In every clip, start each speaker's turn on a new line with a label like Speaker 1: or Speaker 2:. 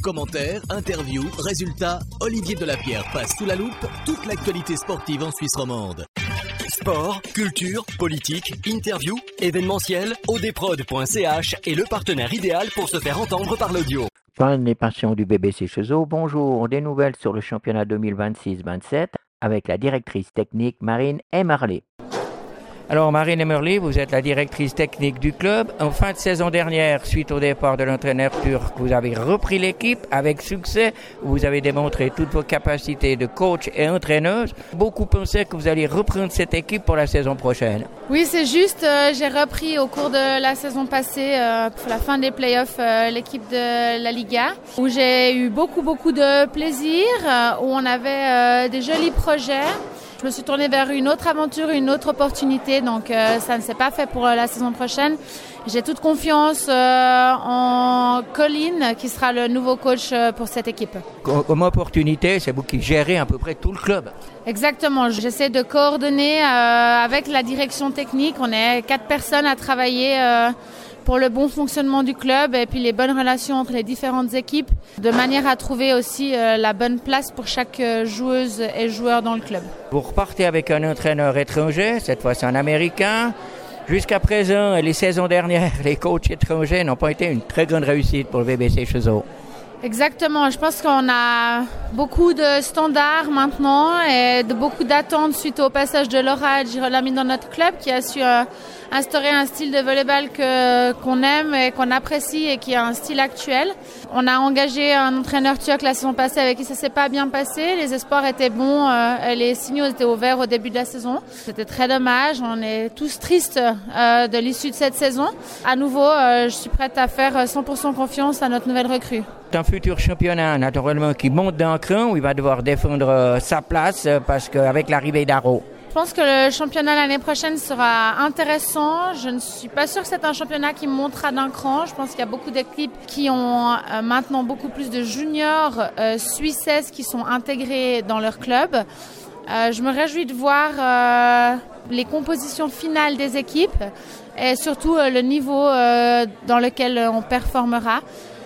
Speaker 1: Commentaires, interviews, résultats, Olivier Delapierre passe sous la loupe toute l'actualité sportive en Suisse romande.
Speaker 2: Sport, culture, politique, interview, événementiel, odprod.ch est le partenaire idéal pour se faire entendre par l'audio.
Speaker 3: Fans et passions du BBC Chezeaux, bonjour. Des nouvelles sur le championnat 2026-27 avec la directrice technique Marine Emerlé.
Speaker 4: Alors Marine Emerlé, vous êtes la directrice technique du club. En fin de saison dernière, suite au départ de l'entraîneur turc, vous avez repris l'équipe avec succès. Vous avez démontré toutes vos capacités de coach et entraîneuse. Beaucoup pensaient que vous alliez reprendre cette équipe pour la saison prochaine.
Speaker 5: Oui, c'est juste. J'ai repris au cours de la saison passée, pour la fin des playoffs, l'équipe de la Liga, où j'ai eu beaucoup de plaisir, où on avait des jolis projets. Je me suis tournée vers une autre aventure, une autre opportunité, donc ça ne s'est pas fait pour la saison prochaine. J'ai toute confiance en Colin, qui sera le nouveau coach pour cette équipe.
Speaker 4: Comme opportunité, c'est vous qui gérez à peu près tout le club.
Speaker 5: Exactement, j'essaie de coordonner avec la direction technique. On est 4 personnes à travailler pour le bon fonctionnement du club et puis les bonnes relations entre les différentes équipes, de manière à trouver aussi la bonne place pour chaque joueuse et joueur dans le club.
Speaker 4: Vous repartez avec un entraîneur étranger, cette fois c'est un Américain. Jusqu'à présent, les saisons dernières, les coachs étrangers n'ont pas été une très grande réussite pour le BBC Chezeaux.
Speaker 5: Exactement, je pense qu'on a beaucoup de standards maintenant et beaucoup d'attentes suite au passage de Laura Girolami dans notre club, qui a su instaurer un style de volleyball qu'on aime et qu'on apprécie et qui a un style actuel. On a engagé un entraîneur turc la saison passée avec qui ça s'est pas bien passé. Les espoirs étaient bons, les signaux étaient ouverts au début de la saison. C'était très dommage, on est tous tristes de l'issue de cette saison. À nouveau, je suis prête à faire 100% confiance à notre nouvelle recrue.
Speaker 4: Un futur championnat, naturellement, qui monte d'un cran, où il va devoir défendre sa place parce qu'avec l'arrivée d'Aro.
Speaker 5: Je pense que le championnat l'année prochaine sera intéressant. Je ne suis pas sûre que c'est un championnat qui montera d'un cran. Je pense qu'il y a beaucoup d'équipes qui ont maintenant beaucoup plus de juniors suissaises qui sont intégrés dans leur club. Je me réjouis de voir les compositions finales des équipes et surtout le niveau dans lequel on performera.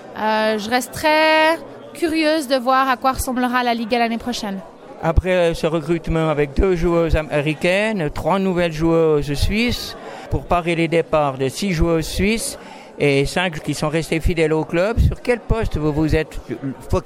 Speaker 5: Je reste très curieuse de voir à quoi ressemblera la Liga l'année prochaine.
Speaker 4: Après ce recrutement avec 2 joueuses américaines, 3 nouvelles joueuses suisses, pour parer les départs de 6 joueuses suisses et 5 qui sont restées fidèles au club, sur quel poste vous vous êtes focalisé ?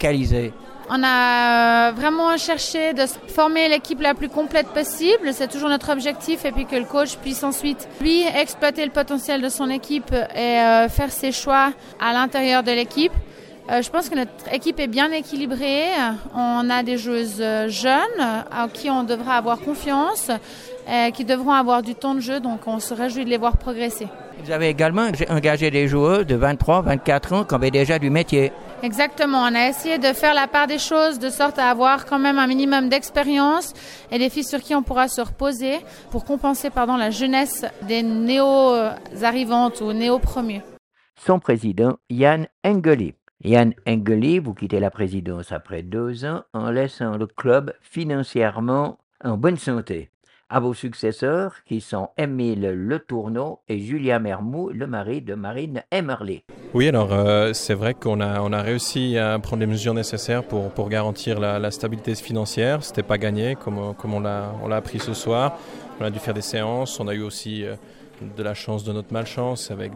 Speaker 5: On a vraiment cherché de former l'équipe la plus complète possible. C'est toujours notre objectif. Et puis que le coach puisse ensuite, lui, exploiter le potentiel de son équipe et faire ses choix à l'intérieur de l'équipe. Je pense que notre équipe est bien équilibrée. On a des joueuses jeunes à qui on devra avoir confiance, qui devront avoir du temps de jeu. Donc on se réjouit de les voir progresser.
Speaker 4: Vous avez également engagé des joueurs de 23, 24 ans qui avaient déjà du métier.
Speaker 5: Exactement, on a essayé de faire la part des choses de sorte à avoir quand même un minimum d'expérience et des filles sur qui on pourra se reposer pour compenser la jeunesse des néo-arrivantes ou néo-promus.
Speaker 3: Son président, Jan Engeli. Jan Engeli, vous quittez la présidence après 2 ans en laissant le club financièrement en bonne santé. À vos successeurs qui sont Émile Le Tourneau et Julia Mermou, le mari de Marine Emerlé.
Speaker 6: Oui, alors c'est vrai qu'on a réussi à prendre les mesures nécessaires pour garantir la stabilité financière. C'était pas gagné comme on l'a appris ce soir. On a dû faire des séances, on a eu aussi de la chance de notre malchance avec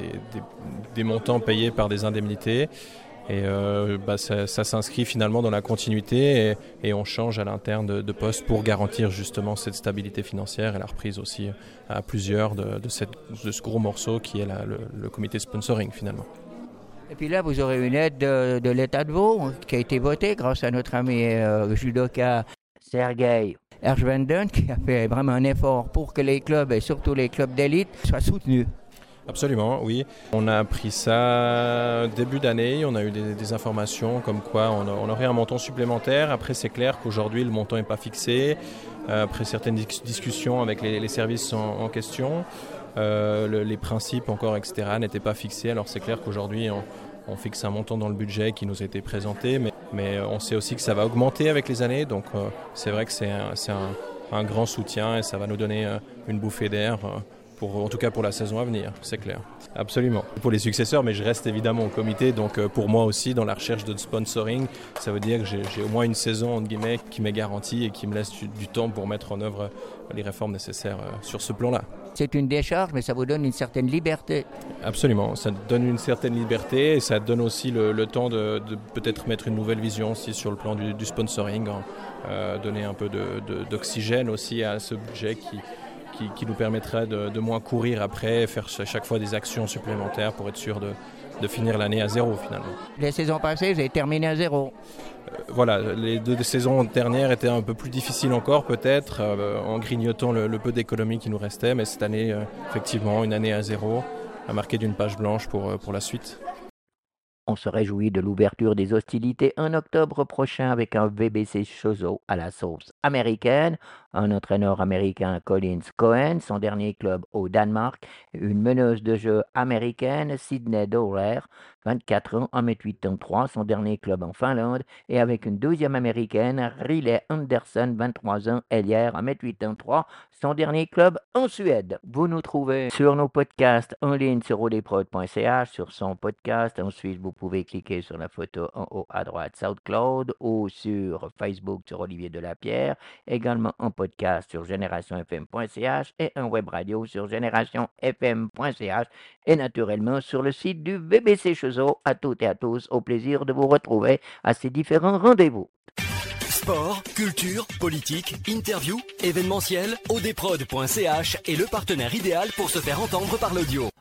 Speaker 6: des montants payés par des indemnités. Et ça s'inscrit finalement dans la continuité et on change à l'interne de poste pour garantir justement cette stabilité financière et la reprise aussi à plusieurs de ce gros morceau qui est le comité sponsoring finalement.
Speaker 4: Et puis là, vous aurez une aide de l'État de Vaud qui a été votée grâce à notre ami judoka
Speaker 3: Sergei
Speaker 4: Erjvenden qui a fait vraiment un effort pour que les clubs et surtout les clubs d'élite soient soutenus.
Speaker 6: Absolument, oui. On a appris ça début d'année, on a eu des informations comme quoi on aurait un montant supplémentaire. Après, c'est clair qu'aujourd'hui, le montant n'est pas fixé. Après certaines discussions avec les services en question, les principes encore, etc., n'étaient pas fixés. Alors c'est clair qu'aujourd'hui, on fixe un montant dans le budget qui nous a été présenté, mais on sait aussi que ça va augmenter avec les années. Donc c'est vrai que c'est un grand soutien et ça va nous donner une bouffée d'air en tout cas pour la saison à venir, c'est clair. Absolument. Pour les successeurs, mais je reste évidemment au comité, donc pour moi aussi, dans la recherche de sponsoring, ça veut dire que j'ai au moins une saison, entre guillemets, qui m'est garantie et qui me laisse du temps pour mettre en œuvre les réformes nécessaires sur ce plan-là.
Speaker 4: C'est une décharge, mais ça vous donne une certaine liberté.
Speaker 6: Absolument, ça donne une certaine liberté et ça donne aussi le temps de peut-être mettre une nouvelle vision aussi sur le plan du sponsoring, donner un peu d'oxygène aussi à ce budget qui nous permettrait de moins courir après, faire chaque fois des actions supplémentaires pour être sûr de finir l'année à zéro finalement.
Speaker 4: Les saisons passées, vous avez terminé à zéro.
Speaker 6: Voilà, les 2 saisons dernières étaient un peu plus difficiles encore peut-être, en grignotant le peu d'économie qui nous restait, mais cette année, effectivement, une année à zéro, a marqué d'une page blanche pour la suite.
Speaker 3: On se réjouit de l'ouverture des hostilités en octobre prochain avec un VBC Chozo à la sauce américaine, un entraîneur américain Collins Cohen, son dernier club au Danemark, une meneuse de jeu américaine Sydney Dowler, 24 ans, 1m83, son dernier club en Finlande, et avec une deuxième américaine, Riley Anderson, 23 ans, ailière, 1m83, son dernier club en Suède. Vous nous trouvez sur nos podcasts en ligne sur odprod.ch, sur son podcast. Ensuite, vous pouvez cliquer sur la photo en haut à droite SoundCloud ou sur Facebook sur Olivier Delapierre, également en podcast sur générationfm.ch et en web radio sur générationfm.ch et naturellement sur le site du VBC Chozo. À toutes et à tous, au plaisir de vous retrouver à ces différents rendez-vous.
Speaker 2: Sport, culture, politique, interview, événementiel, odprod.ch est le partenaire idéal pour se faire entendre par l'audio.